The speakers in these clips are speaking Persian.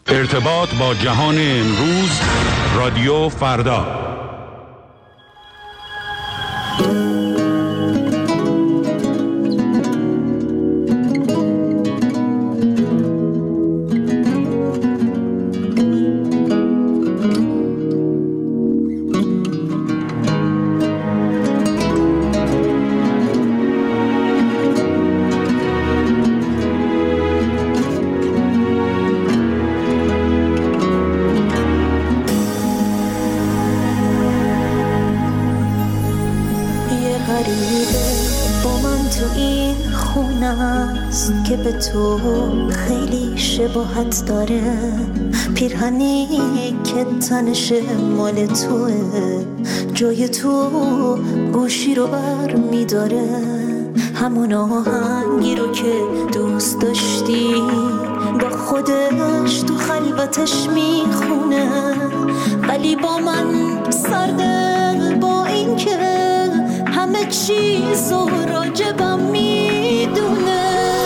ارتباط با جهان امروز، رادیو فردا. که به تو خیلی شباهت داره، پیرهنی که تنش مال توه، جای تو گوشی رو بر میداره، همون آهنگی رو که دوست داشتی با خودش تو خلوتش میخونه، ولی با من سرده، با این که همه چیز رو راجبم میدونه.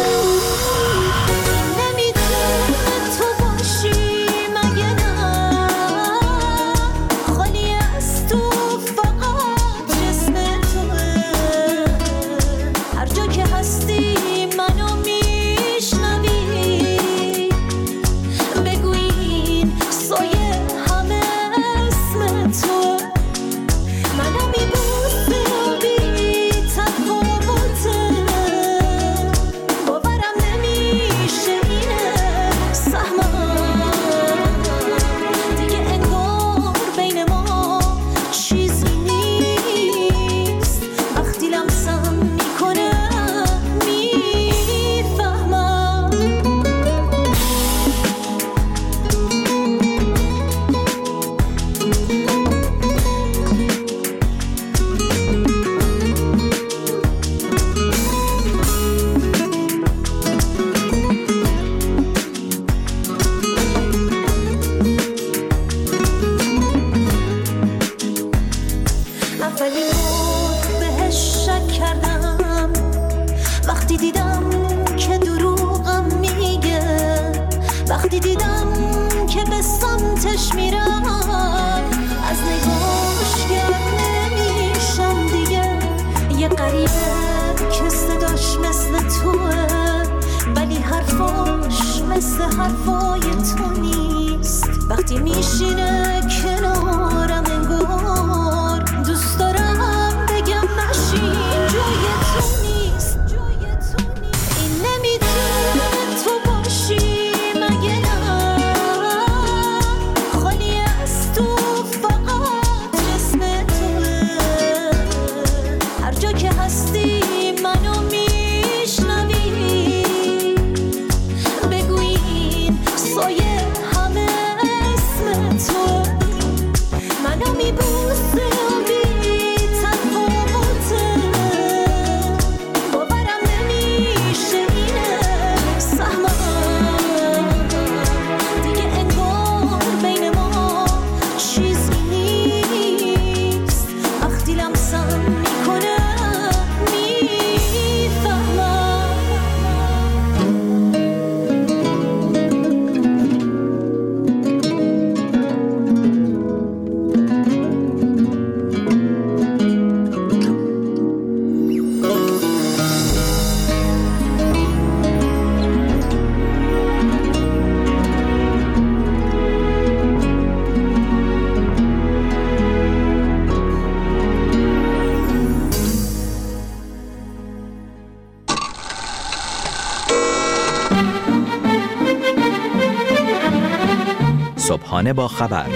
صبحانه با خبر،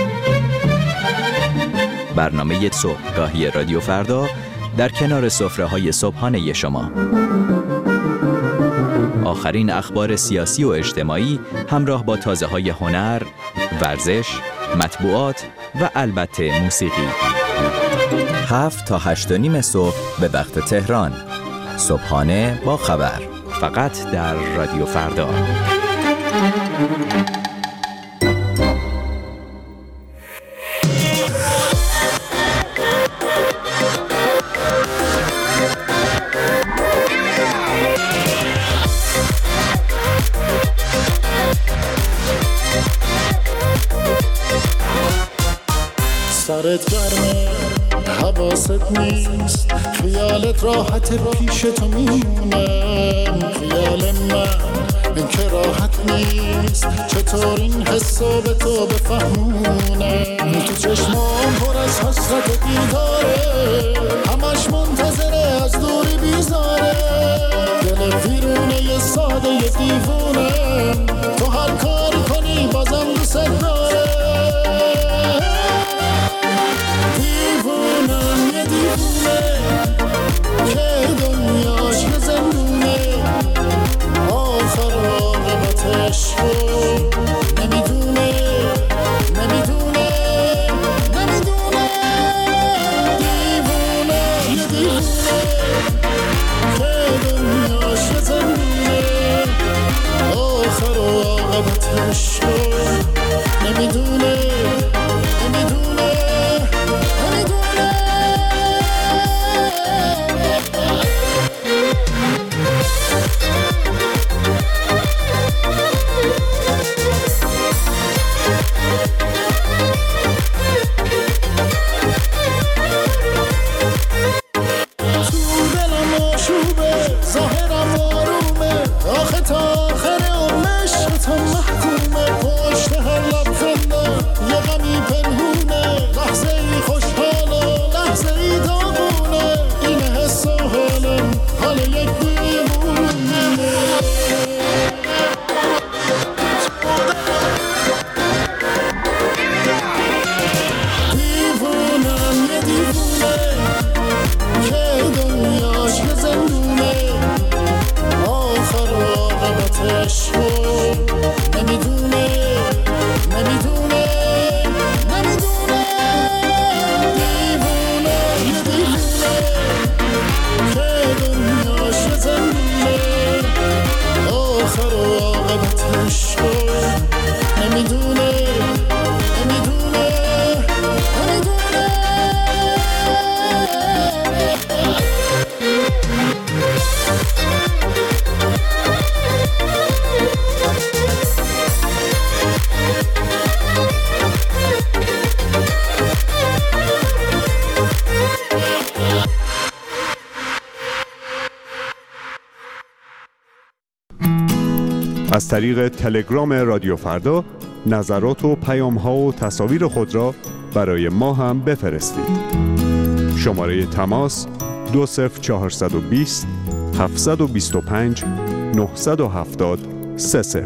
برنامه صبحگاهی رادیو فردا در کنار سفره‌های صبحانه شما. آخرین اخبار سیاسی و اجتماعی همراه با تازه‌های هنر، ورزش، مطبوعات و البته موسیقی. 7 تا 8:30 صبح به وقت تهران. صبحانه با خبر، فقط در رادیو فردا. سرت گرمه حواست نیست، خیالت راحت پیش تو میمونه. خیال من که راحت نیست، چطور این حسو به تو بفهمونه. تو چشمام پر از حسرت دیداره، همش منتظره از دوری بیزاره. دل ویرونه یه ساده یه دیوونه، تو هر کاری کنی بازم دوست داره. دیوونم یه دیوونه که دنیاش یه زندونه، آخر عاقبتش رو نمیدونه. دیوونه یه دیوونه که دنیاش یه زندونه، آخر عاقبتش رو نمیدونه. از طریق تلگرام رادیو فردا نظرات و پیام‌ها و تصاویر خود را برای ما هم بفرستید. شماره تماس 20420 725 970 30.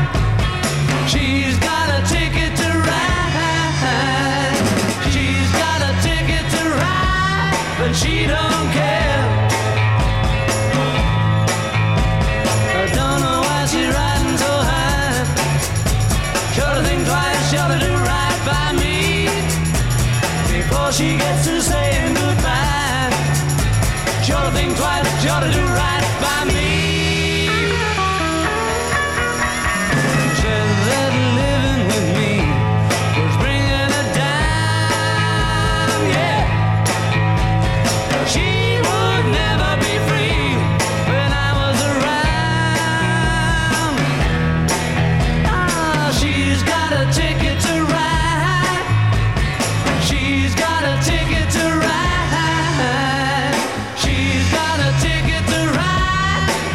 She's got a ticket to ride. She's got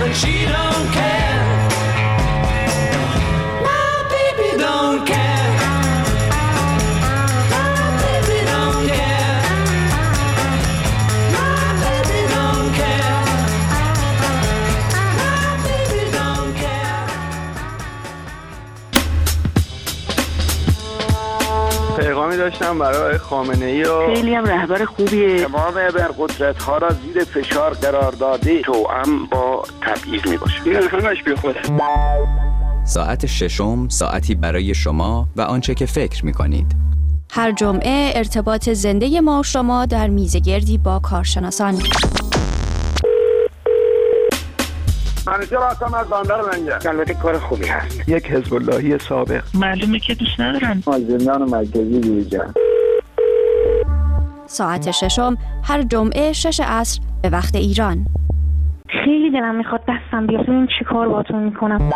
and she don't care. My baby don't care. My baby don't care. My baby don't care. My baby don't care. پیغامی داشتم برای خامنه‌ای و خیلی هم رهبر خوبیه. تمام ابرقدرت‌ها را زیر فشار قرار داده توأم با تبعیض میباشه. این همش بی خوده. ساعت ششم ساعتی برای شما و آنچه که فکر می‌کنید. هر جمعه ارتباط زنده ما و شما در میزگردی با کارشناسان. منیجر هستم از بندر لنگر. البته کار خوبی هست. یک حزب اللهی سابق. معلومه که دوست ندارن. زندان مرکزی دیجا. ساعت ششم هر جمعه 6 عصر به وقت ایران. خیلی دلم میخواد دستم بیاد ببینم چی کار باهاتون میکنم.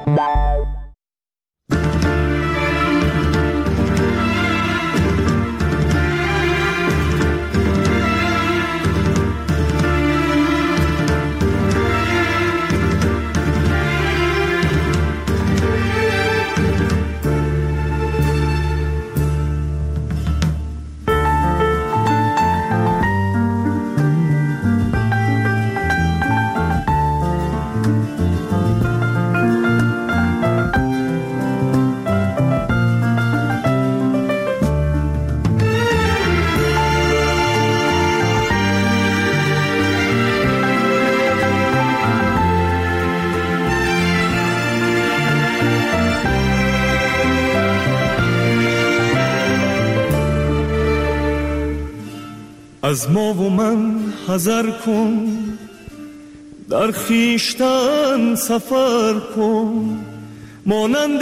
از ما و من حذر کن، در خیشتن سفر کن، مانند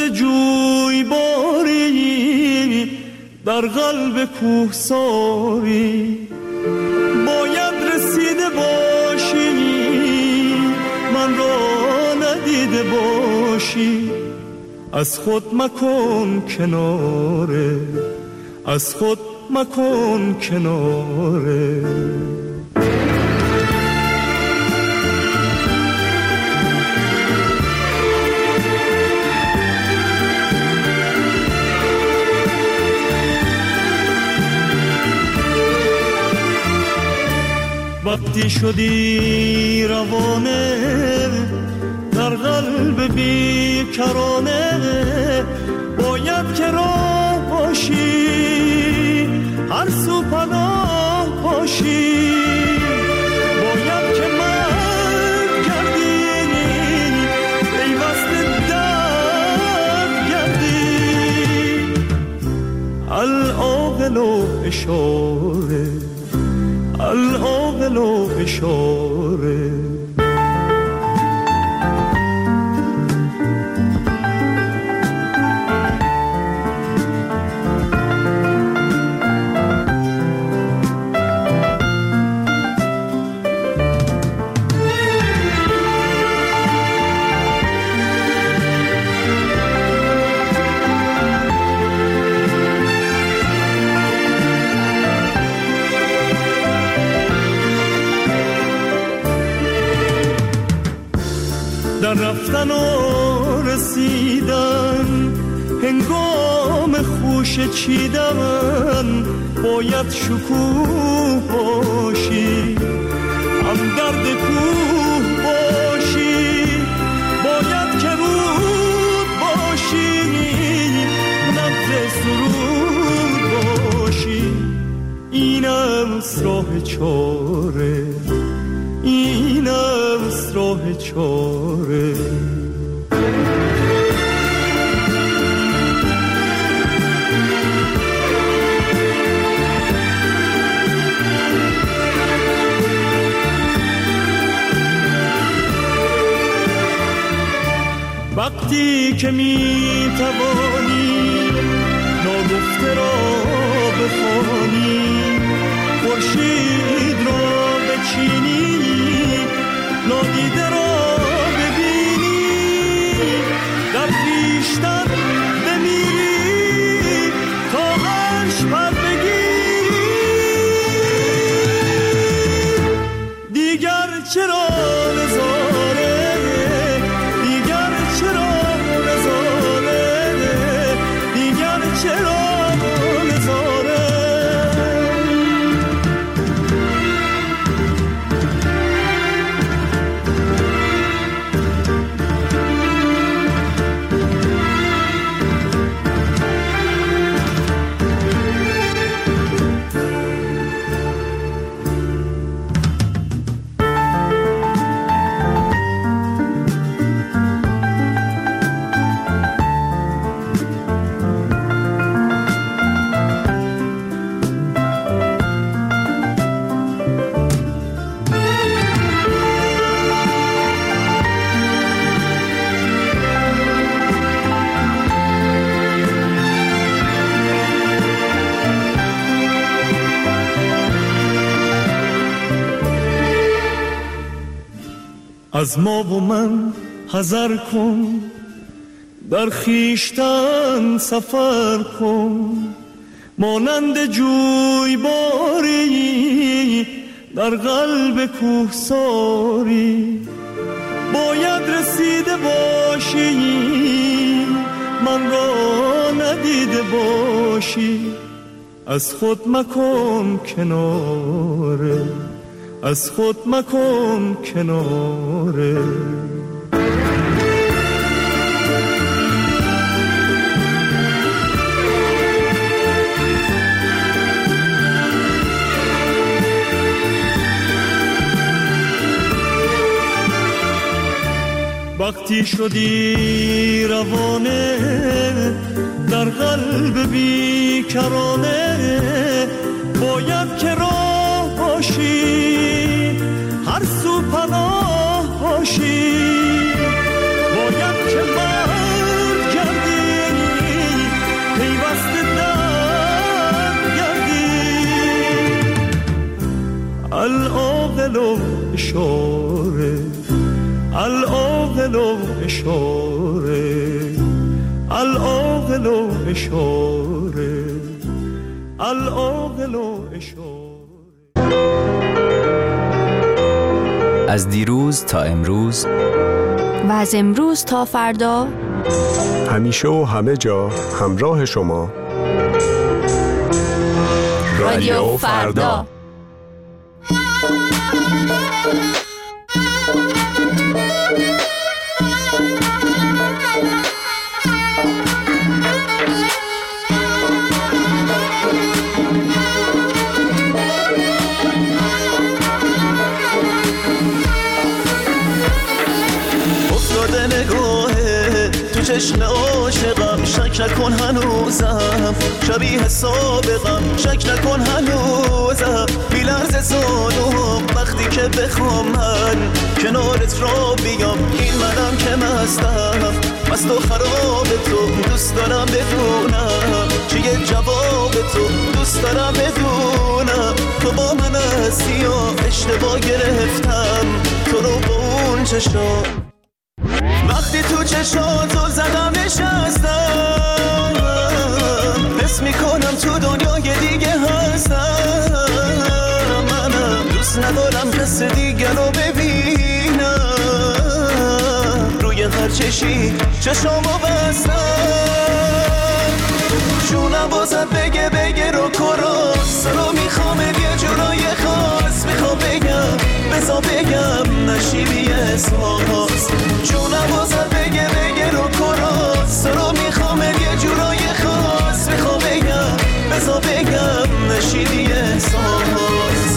جویباری در قلب کوهساری. باید رسیده باشی من را ندیده باشی. از خود مکن کناره، از خود مکن کناره. وقتی شدی روانه در قلب بیکرانه، باید که راه باشی هر سو پناه باشی. باید که من گردی پیوست درد گردی. العاقل و اشاره، العاقل و اشاره. در رفتن و رسیدن هنگام خوش چیدن، باید شکوه باشی هم درد کوه باشی. باید که رود باشی نبض سرود باشی. اینم راه چاره، اینم راه چاره. وقتی که می توانی ناگفته را بخوانی، خورشید را بچینی نادیده را ببینی، در خویشتن بمیری تا عرش پر بگیری. دیگر چرا نظاره از ما و من حذر کن، در خیشتن سفر کن، مانند جویباری در قلب کوهساری. باید رسیده باشی من را ندیده باشی، از خود مکن کناره، از خود مکن کناره. وقتی شدی روانه در قلب بیکرانه، باید که راه باشی هر سو پناه باشی، باید که مرد گردی پیوسته در گردی. العاقل و اشاره، العاقل و اشاره، العاقل و اشاره، العاقل و اشاره. از دیروز تا امروز و از امروز تا فردا، همیشه و همه جا همراه شما رادیو فردا. چشم عاشقم شک نکن هنوزم، شبیه سابقم شک نکن هنوزم. بی‌لرز زانوم وقتی که بخوام من کنارت را بیام، این منم که مستم مست و خراب تو، دوست دارم بدونم چیه جواب تو، دوست دارم بدونم تو با من هستی یا اشتباه گرفتم تو رو با اون چشم. وقتی تو چشاتو زدم نشستم، حس میکنم تو دنیای دیگه هستم. منم دوست ندارم کس دیگه رو ببینم، روی هر چشی چشامو بستم. جونم بازت بگه رو کراس رو میخوام یه جورای خاص، میخوام بگم بزا بگم نشیبی احساس. جونم بازت بگه رو کراس رو میخوام یه جورای خاص، میخوام بگم بزا بگم نشیبی احساس.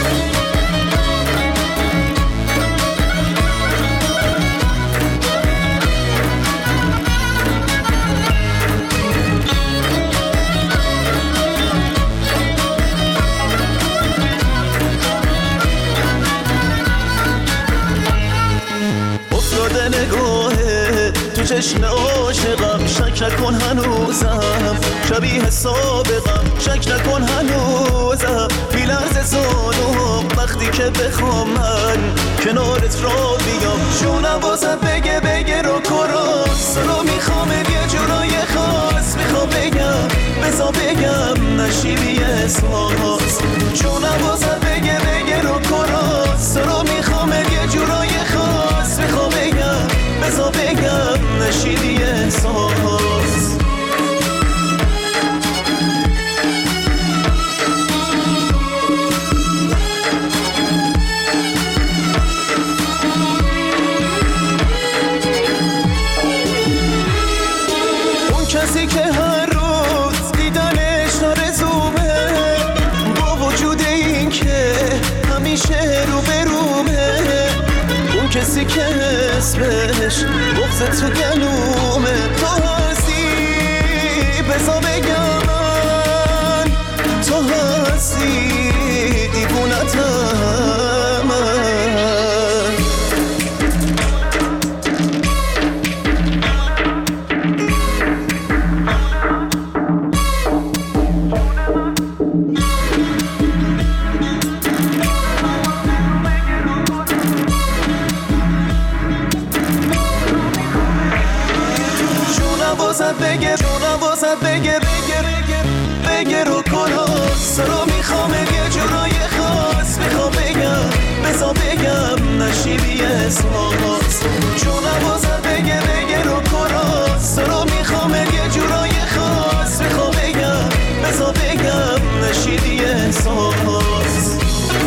نگاهه تو چشم عاشقم شک نکن هنوزم، شبیه سابقم شک نکن هنوزم. بی‌لرز زانوم وقتی که بخوام من کنارت را بیام، جونم بازت بگه رو کراس رو میخوام یه جورای خاص، میخوام بگم بزا بگم نشیبی احساس. جونم بازت بگه رو کراس رو میخوام یه جورای خاص، میخوام بگم بزا بگم نشیدی احساس. اون کسی که هر روز دیدنش آرزومه، با وجود این که همیشه رو به رومه. اون کسی که اسمش بغض تو گلومه، تو هستی بزا بگم من، تو هستی دیوونتم من. جونم واسد بگه رو کناس رو میخوام یه جورای خاص میخوام بگم بزا بگم نشیدی احساس جونم واسد بگه رو کناس رو میخوام یه جورای خاص میخوام بگم بزا بگم نشیدی احساس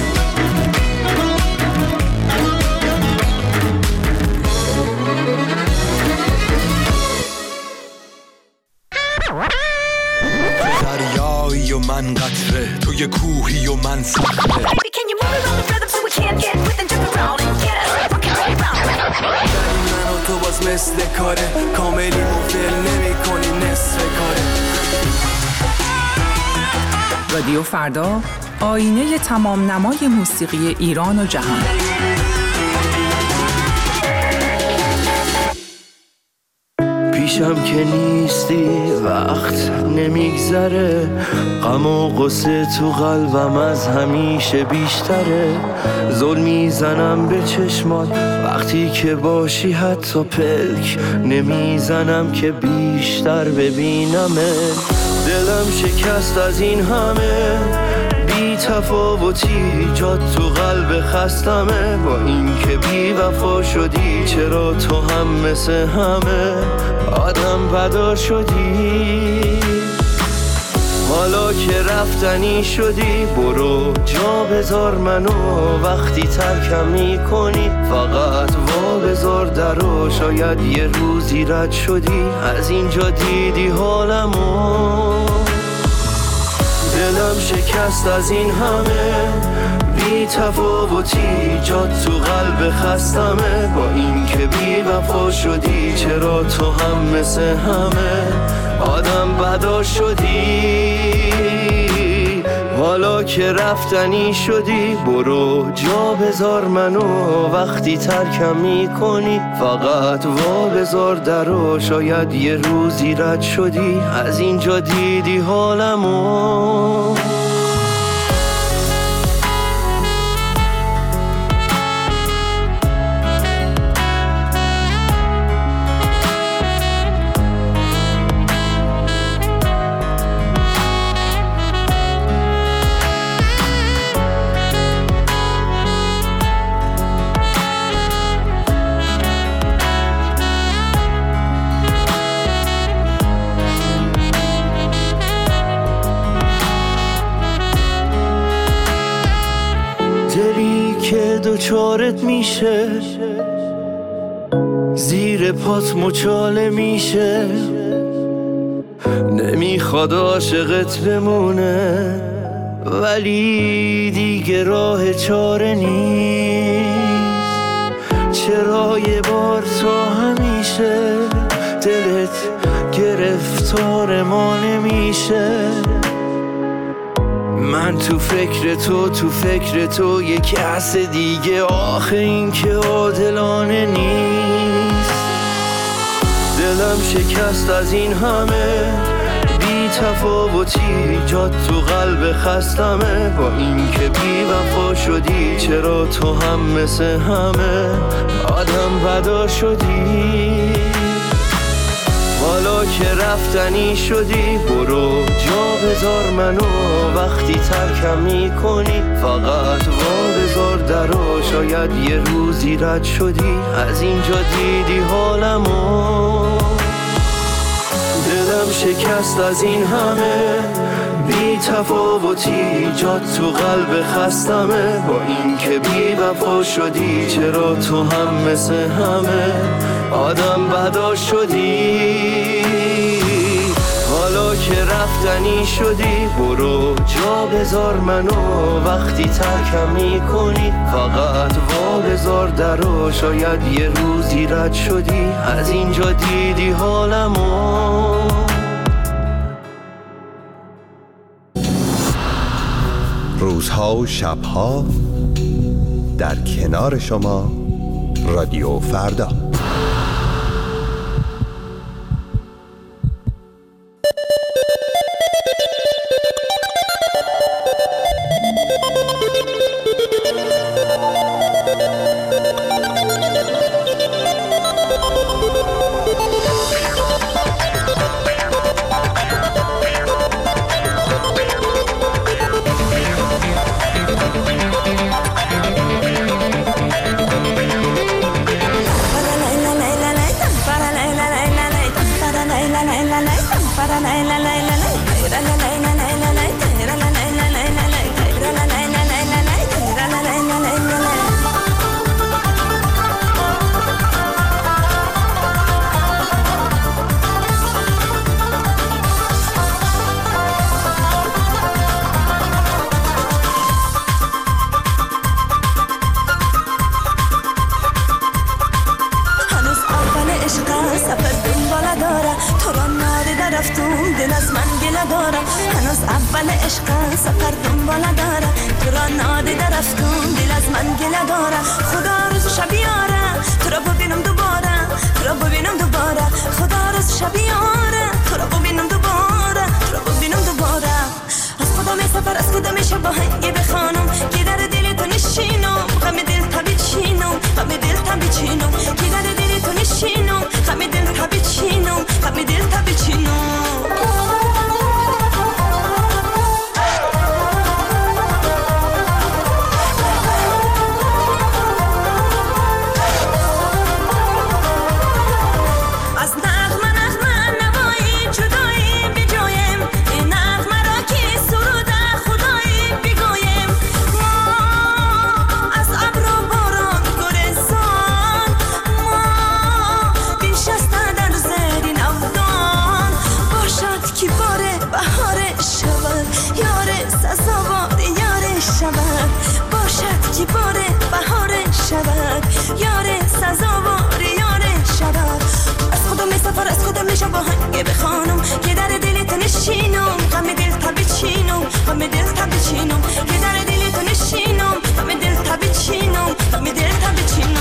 دریایی و من قطره توی کوهی و من صخره من و تو باز مثل کاره کاملی مفل نمی کنی نصف کاره. رادیو فردا، آینه تمام نمای موسیقی ایران و جهان. پیشم که نیستی وقت نمیگذره غم و غصه تو قلبم از همیشه بیشتره زل میزنم به چشمات وقتی که باشی حتی پلک نمیزنم که بیشتر ببینمه دلم شکست از این همه بی تفاوتی جات تو قلب خستمه با این که بی وفا شدی چرا تو هم مثل همه آدم بدار شدی حالا که رفتنی شدی برو جا بذار منو وقتی ترکم میکنی فقط وا بذار درو شاید یه روزی رد شدی از اینجا دیدی حالمو دلم شکست از این همه بی تفاوتی جات تو قلب خستمه با این که بی وفا شدی چرا تو هم مثل همه آدم بدار شدی حالا که رفتنی شدی برو جا بذار منو وقتی ترکم میکنی فقط وا بذار درو شاید یه روزی رد شدی از اینجا دیدی حالمو دوچارت میشه زیر پات مچاله میشه نمیخواد عاشقت بمونه ولی دیگه راه چاره نیست چرا یه بار تا همیشه دلت گرفتار ما نمیشه من تو فکر تو یه کس دیگه آخه این که عادلانه نیست دلم شکست از این همه بی تفاوتی جات تو قلب خستمه با این که بی وفا شدی چرا تو هم مثل همه آدم بدار شدی حالا که رفتنی شدی برو جا بذار منو وقتی ترکم میکنی فقط وا بذار درو شاید یه روزی رد شدی از اینجا دیدی حالمو دلم شکست از این همه بی تفاوتی جات تو قلب خستمه با این که بی وفا شدی چرا تو هم مثل همه آدم بدار شدی حالا که رفتنی شدی برو جا بذار منو وقتی ترکم میکنی فقط وا بذار درو شاید یه روزی رد شدی از اینجا دیدی حالمو روزها و شبها در کنار شما رادیو فردا عشق سفر دنباله داره تو را نادیده رفتم دل از من گله داره هنوز اول عشق سفر دنباله داره تو را نادیده رفتم دل از من گله داره خدا روز شب بیاره تو را ببینم دوباره تو را ببینم دوباره خدا روز شب بیاره تو را ببینم دوباره تو را ببینم دوباره از کدام سفر از کدام شب آهنگی بخوانم که در دل تو نشینم غم دل تبی چینم غم دل تبی چینم که در دل تو نشینم غم دل تبی چینم غم دل تبی چینم بخوانم که در دل تو نشینم غم دل تبی چینم غم دل تبی چینم که در دل تو نشینم غم دل تبی چینم غم دل تبی چینم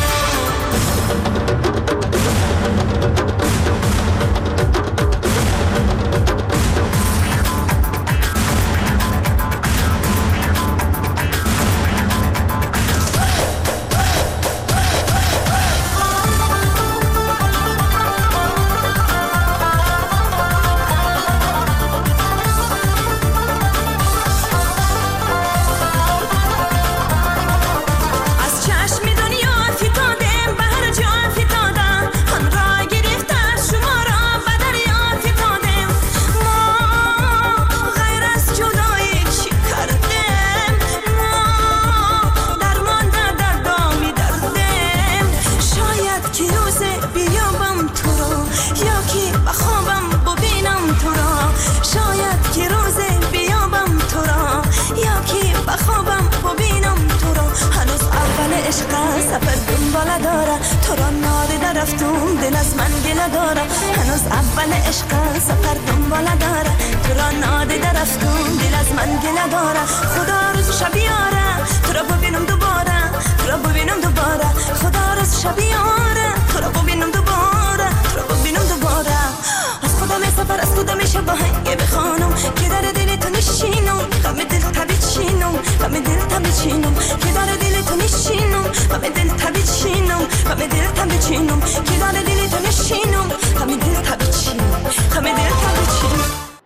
سفر دنباله داره تو را نادیده رفتم دل از من گله داره هنوز اول عشق سفر دنباله داره تو را نادیده رفتم دل از من گله داره خدا روز شب بیاره تو را ببینم دوباره تو را ببینم دوباره خدا روز شب بیاره تو را ببینم دوباره تو را ببینم دوباره از کدام سفر از کدام شب آهنگی بخوانم که در دل تو نشینم غم دل تبی چینم غم دل تبی چینم که در دل تو نشینم غم دل تبی چینم غم دل تبی چینم که در دل تو نشینم غم دل تبی چینم غم دل تبی چینم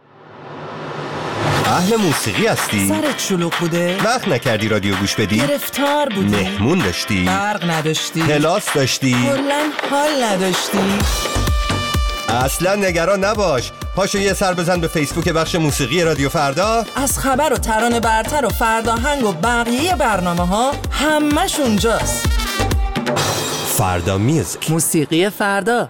اهل موسیقی هستی؟ سرت شلوغ بوده؟ وقت نکردی رادیو گوش بدی؟ گرفتار بودی؟ مهمون داشتی؟ برق نداشتی؟ کلاس داشتی؟ کلاً حال نداشتی؟ اصلا نگران نباش، پاشو یه سر بزن به فیسبوک بخش موسیقی رادیو فردا. از خبر و ترانه برتر و فرداهنگ و بقیه برنامه ها همش اونجاست. فردا میوزیک، موسیقی فردا.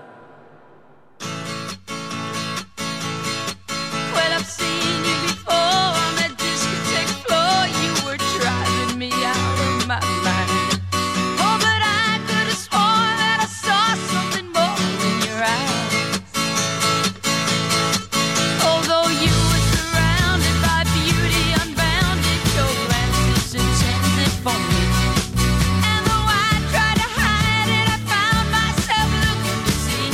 And though I tried to hide it, I found myself looking to see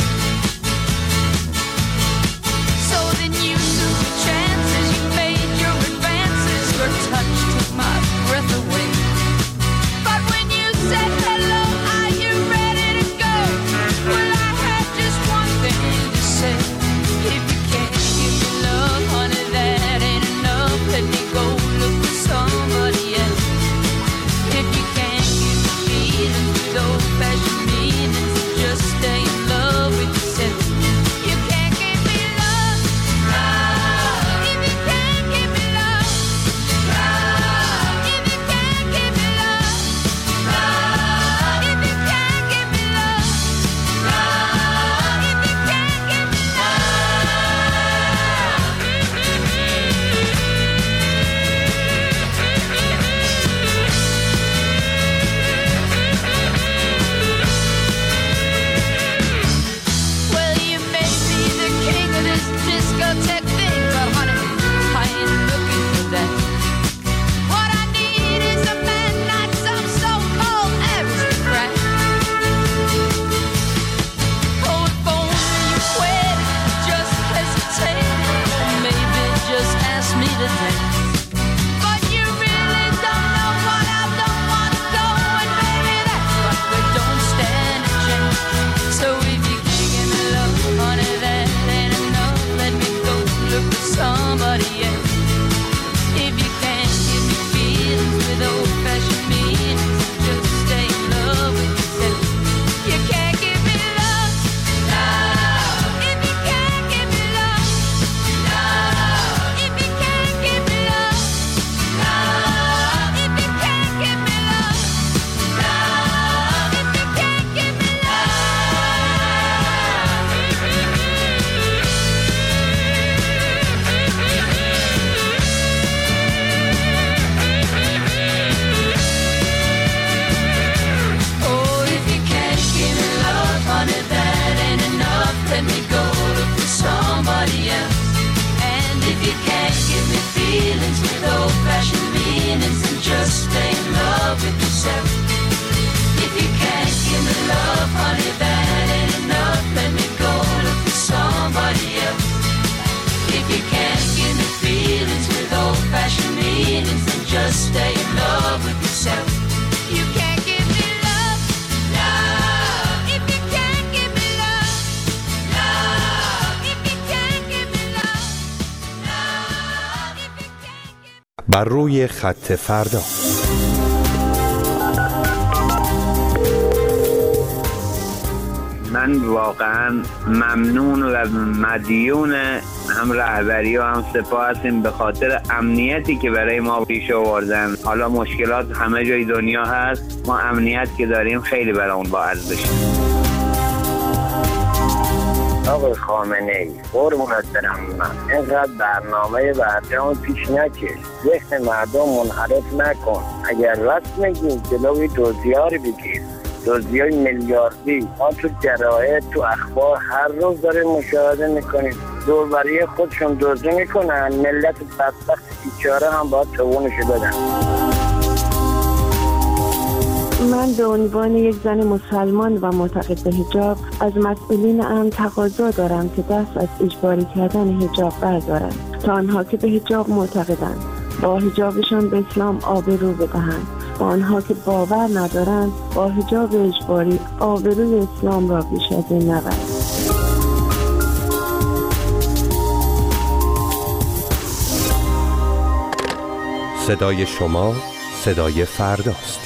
Just stay in love with yourself. You can't give me love, love. If you can't give me love, love. If you can't give me love, love. If you can't give... بر روی خط فردا. من واقعا ممنون و مدیون هم رهبری و هم سپاه هستیم به خاطر امنیتی که برای ما پیش آوردن. حالا مشکلات همه جای دنیا هست، ما امنیت که داریم خیلی برامون با ارزشه. آقای خامنه‌ای قربونت برم، من اینقدر برنامه برجام پیش نکش، ذهن مردم منحرف نکن. اگر راست میگی جلوی دزدی‌ها رو بگیر، دزدی‌های میلیاردی. ما تو جراید تو اخبار هر روز داریم مشاهده میکنیم، دوربری خودشون دزدی میکنن، ملت بدبخت بیچاره هم باید توانشو بدن. من به عنوان یک زن مسلمان و معتقد به حجاب از مسئولین امن تقاضا دارم که دست از اجباری کردن حجاب بردارند تا آنها که به حجاب معتقدند با حجابشان به اسلام آبرو بدهند، با آنها که باور ندارند با حجاب اجباری آبروی اسلام را بیش از این نبرند. صدای شما صدای فرداست.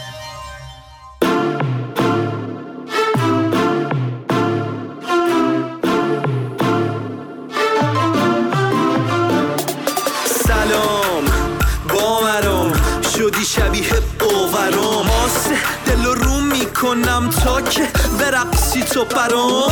شدی شبیه باورام، آسه دل رو میکنم تا که برقصی تو برام.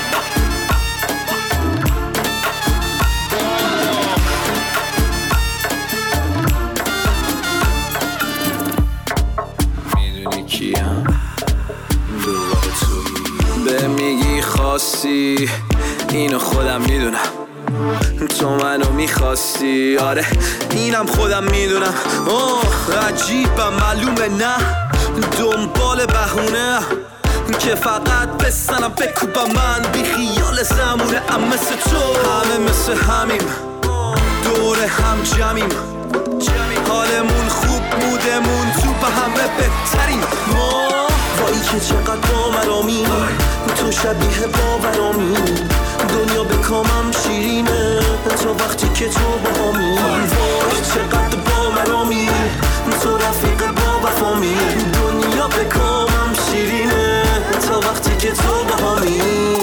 میدونی کیم؟ دوباره تویی به میگی خواستی، اینو خودم میدونم تو منو میخواستی. آره اینم خودم میدونم. عجیبم معلومه نه دنبال بهونه که فقط بستنم بکوبم من بی خیال زمونه. ام مثل تو همه مثل همیم، دور هم جمعیم، حالمون خوب مودمون تو به همه بهتریم. ما وایی که چقدر باورامی، تو شبیه باورامی، دنیا به کامم شیرینه تا وقتی که تو باهامی. وای چقدر باورامی، تو رفیق با وفامی، دنیا به کامم شیرینه تا وقتی که تو باهامی.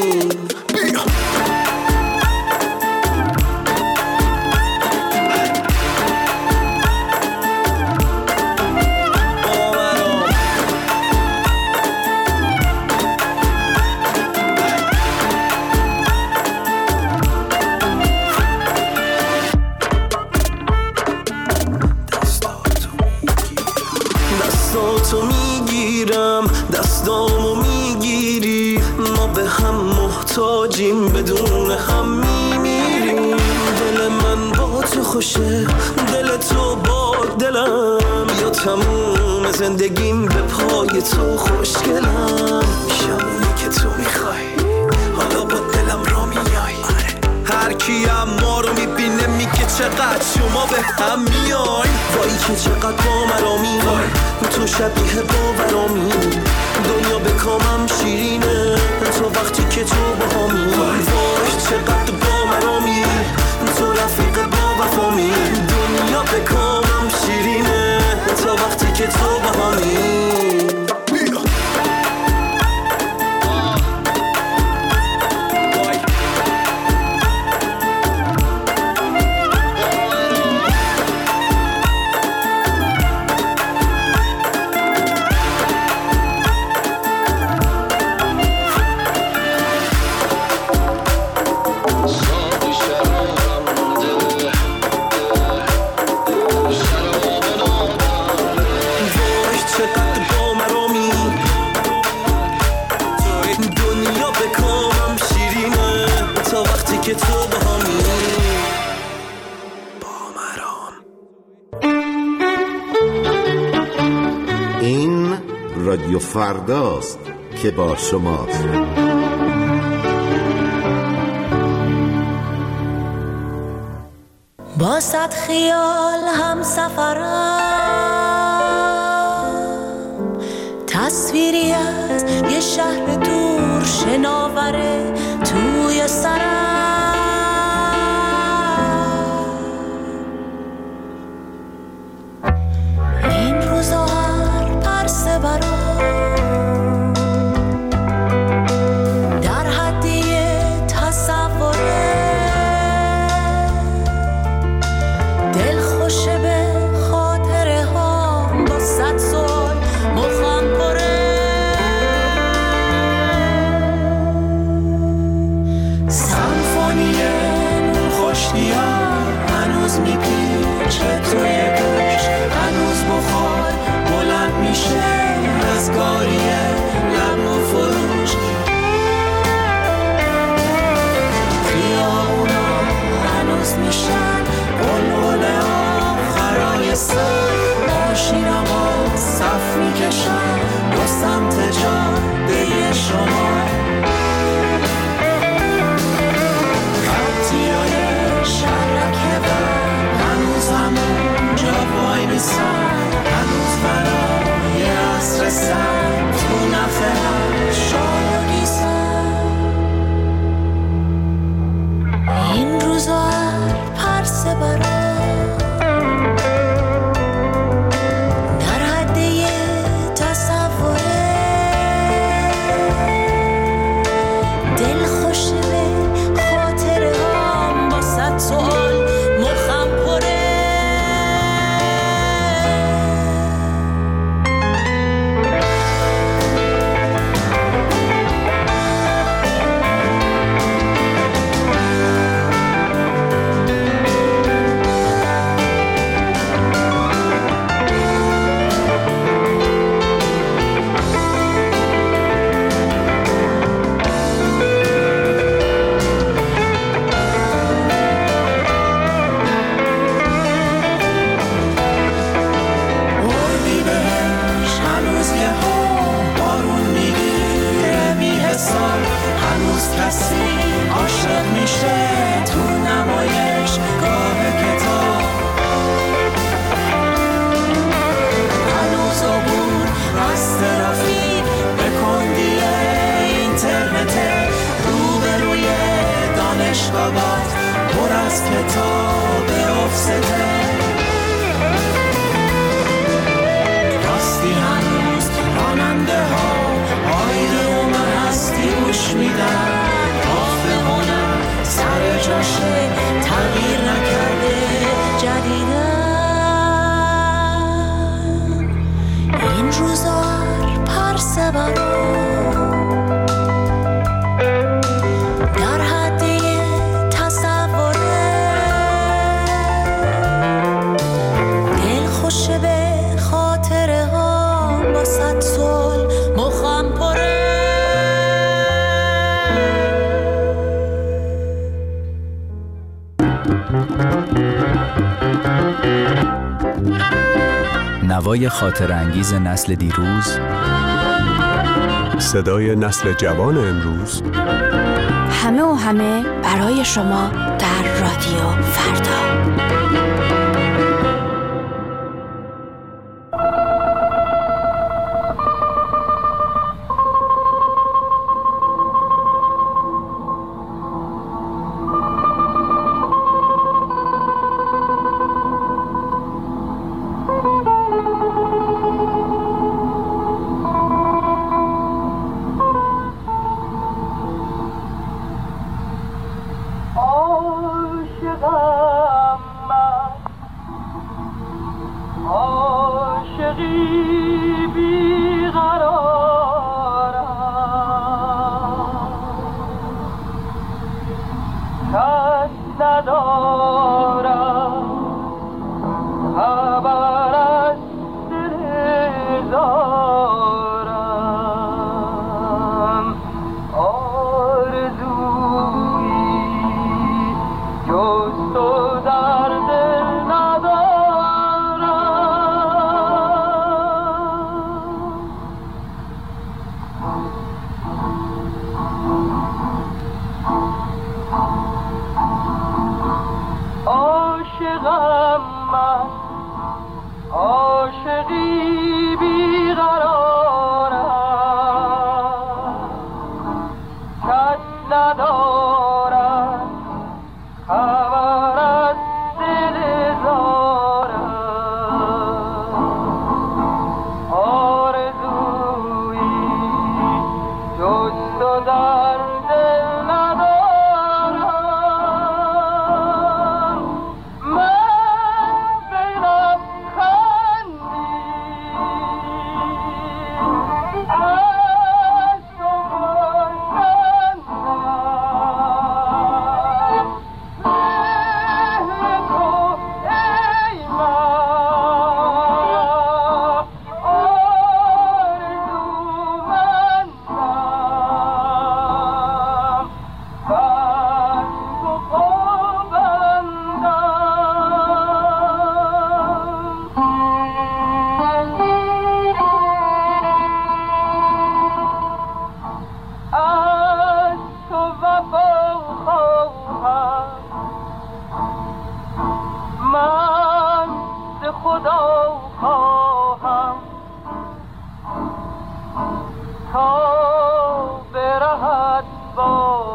دستاتو میگیرم، دستامو میگیری، ما به هم محتاجیم، بدون هم میمیریم. دل من با تو خوشه، دل تو با دلم، یا تموم زندگیم به پای تو خوشگلم. شمونی که تو میخوای، حالا با دلم را میای. هر کی ما رو میبینه میگه چقدر شما به هم میای. وایی که چقدر باورامی، تو شبیه باورامی، دنیا به کامم شیرینه تا وقتی که تو باهامی. وای چقدر باورامی، تو رفیق با وفامی، دنیا به کامم شیرینه تا وقتی که تو باهامی. این رادیو فرداست که با شماست. با صد خیال هم سفرم، تصویری از یه شهر دور شناوره توی سرم. این روزا هر پرسه برام در حدی تصوره، دل خوشه به خاطره ها با صد سال مخم پره. سمفونی نور خوشنیا هنوز میپیچه توی گوش، هنوز بخار بلند میشه از گاریه لب و فروش. خیابونا هنوز میشن بلبل آخرای سر، ماشینا با صف میکشن دو سمت جاده شما. خطیای شرکه و هنوز همون جا وای میسن، هنوز برای عصر سر تو نفه هم شالگی سن. این روزا هر پرسه برام در حد یه تصوره، دل خوشه به خاطره هم با صد سوال مخم پره. اردیبهشت هنوز یه ها بارون میگیره بی‌حساب، هنوز کسی عاشق میشه تو نمایش گاه کتاب. هنوز عبور از ترافیک به کندی اینترنت، روبروی دانشگاهات پر از کتاب افسته. راستی هنوز راننده ها آیده اومه هستی گوش میدن، آخه هنر سر جاشه تغییر نکرده جدیدن. این روزا هر پرسه برام در حد یه تصوره، دل خوشه به خاطره ها با صد سال مخم پره. نوای خاطرانگیز نسل دیروز، صدای نسل جوان امروز، همه و همه برای شما در رادیو فردا. عاشقم من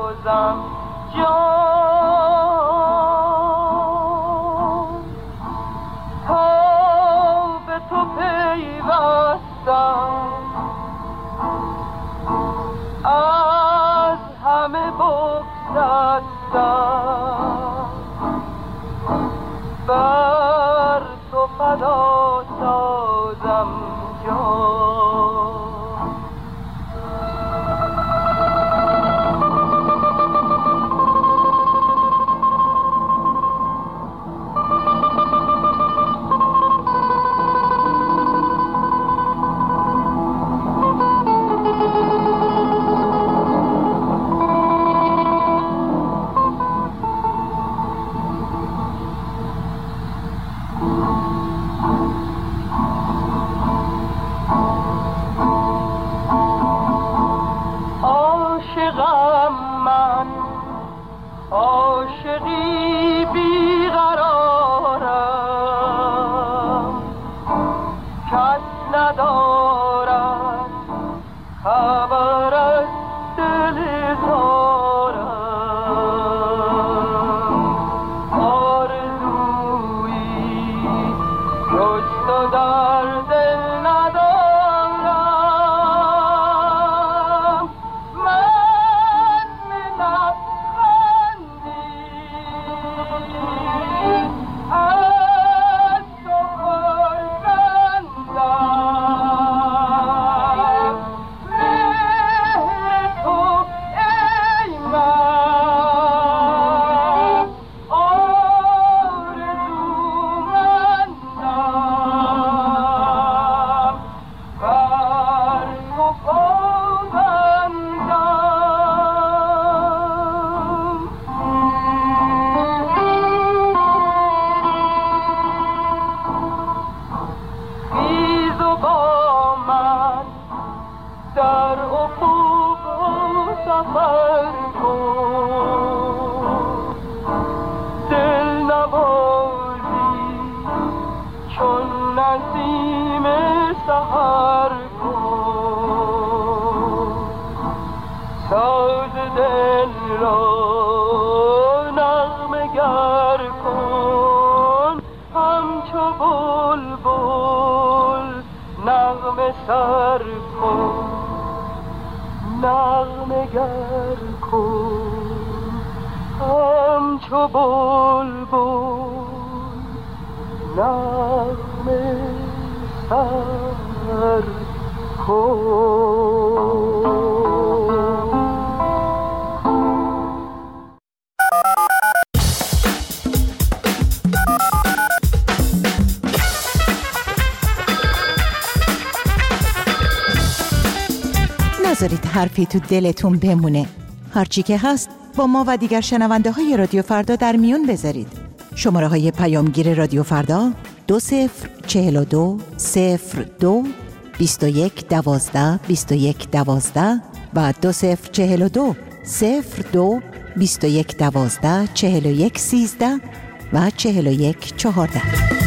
سازم جان تا به تو پیوستم از همه بگذشتم بر تو فدا سازم جان عاشقی بیقرارم کس ندارد خبر از دل زارم آرزویی جز تو در دل ندارم من از تو خرسندم مهر تو ای من آرزومندم بر تو پابندم خیز و با من در افق سفر کن دل نوازی چون نسیم سحر کن ساز دل را نغمه گر کن همچو بلبل نغمه سر کن نغمه گر کن همچو بلبل نغمه سر کن نذارید حرفی تو دلتون بمونه. هرچی که هست با ما و دیگر شنونده های رادیو فردا در میون بذارید. شماره های پیامگیر رادیو فردا 2042 02 21 12 21 12 و 2042 02 21 12 41 13 و 41 14.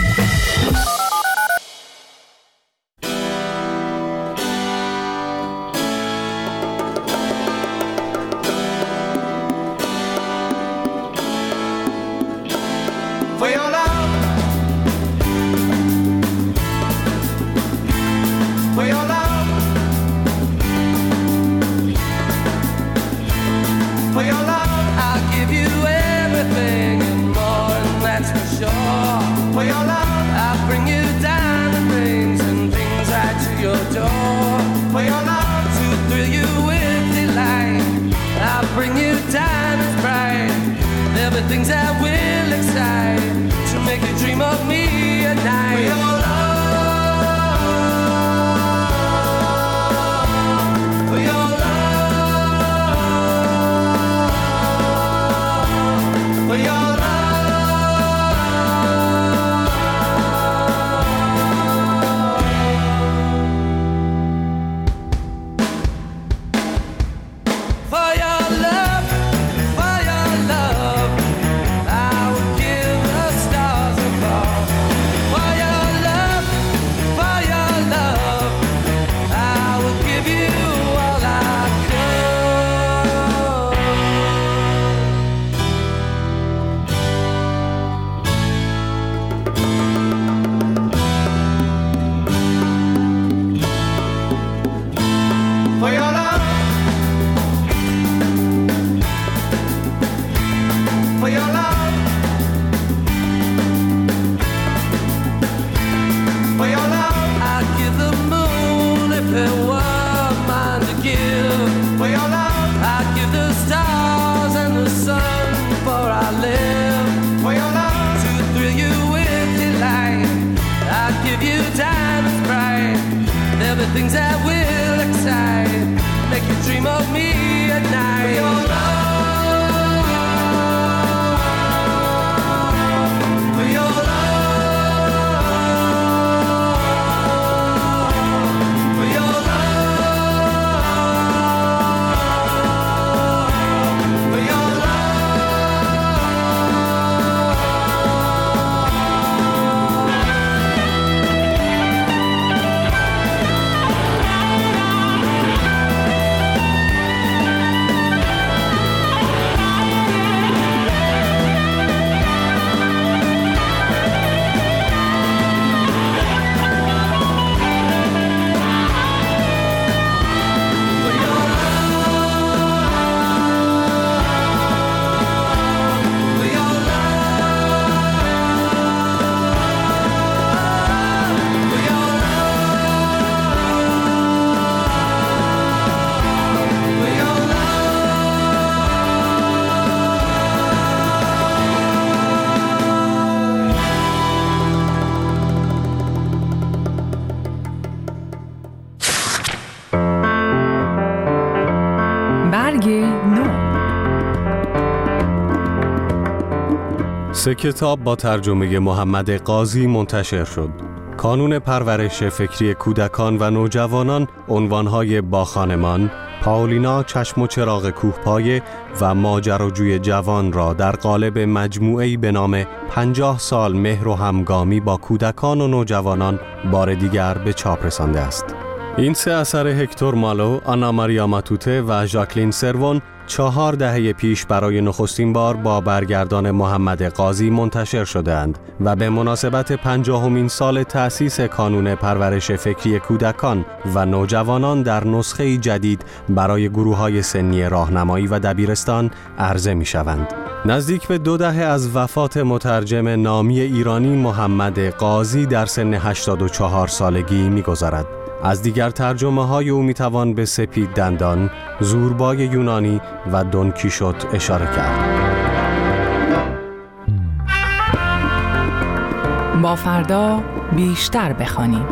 Things that will excite to make you dream of me at night. For your love, for your love, for your love. I would give the stars above. For your love. things that will excite, make you dream of me at night. For your love, for your love, for your love, for your سه کتاب با ترجمه محمد قاضی منتشر شد. کانون پرورش فکری کودکان و نوجوانان، عنوانهای با خانمان، پاولینا چشم و چراغ کوهپایه و ماجراجوی جوان را در قالب مجموعه‌ای به نام 50 سال مهر و همگامی با کودکان و نوجوانان بار دیگر به چاپ رسانده است. این سه اثر هکتور مالو، آنا ماریا ماتوته و ژاکلین سروون 4 دهه پیش برای نخستین بار با برگردان محمد قاضی منتشر شدند و به مناسبت 50مین سال تأسیس کانون پرورش فکری کودکان و نوجوانان در نسخه جدید برای گروه‌های سنی راهنمایی و دبیرستان عرضه می‌شوند. نزدیک به 2 دهه از وفات مترجم نامی ایرانی محمد قاضی در سن 84 سالگی می‌گذرد. از دیگر ترجمه‌های او می‌توان به سپید دندان، زوربای یونانی و دون کیشوت اشاره کرد. با فردا بیشتر بخوانیم.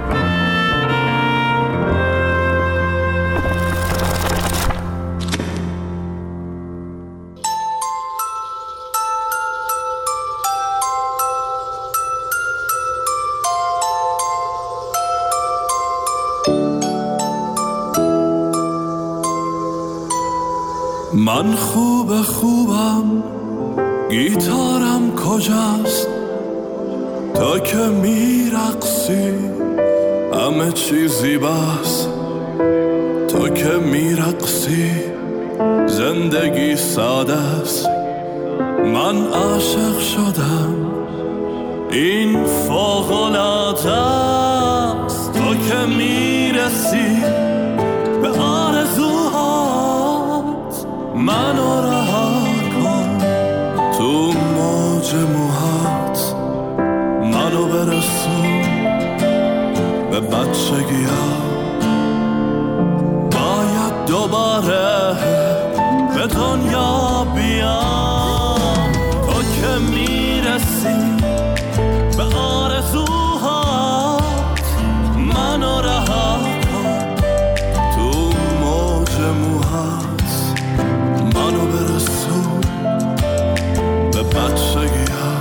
من خوبم گیتارم کجاست تا که میرقصی همه چیزی بس تا که میرقصی زندگی ساده است من عاشق شدم این فوق‌العاده است تا که میرسی به آرزوهات منو رها کن تو موج موهات منو برسون به بچگی‌ها باید دوباره به دنیا بیام تو که میرسی به آرزوهات منو رها کن تو موج موهات منو برسون به بچگی‌ها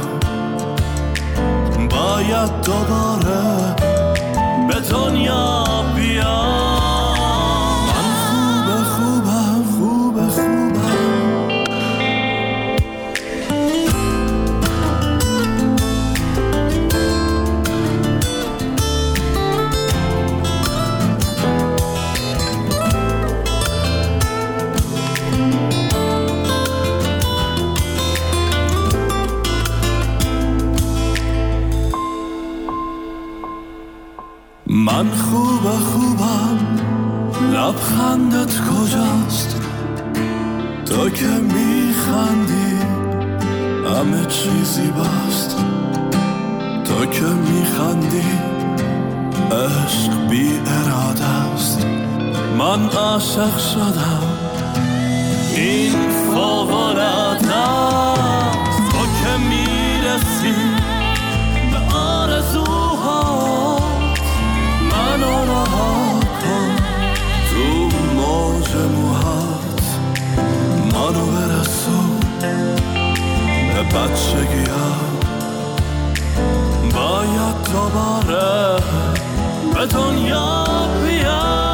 باید دوباره به دنیا بیام من خوبم من خوبم لبخندت کجاست تو که میخندی همه چیزی بست تو که میخندی عشق بی اراده است من عاشق شدم این فوق‌العاده است تو که میرسی به آرزوها منو رها کن بچگیم باید دوباره به دنیا بیام.